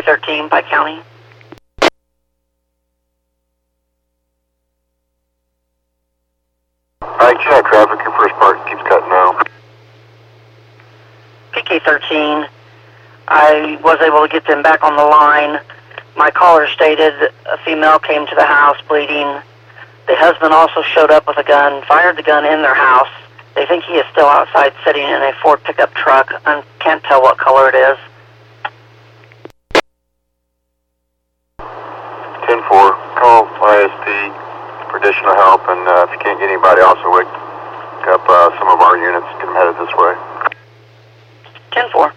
PK13, Pike County. Alright, check traffic. Your first part keeps cutting out. PK13, I was able to get them back on the line. My caller stated a female came to the house bleeding. The husband also showed up with a gun, fired the gun in their house. They think he is still outside sitting in a Ford pickup truck. I can't tell what color it is. 10-4, call ISP for additional help, and if you can't get anybody, also wake up some of our units, get them headed this way. 10-4.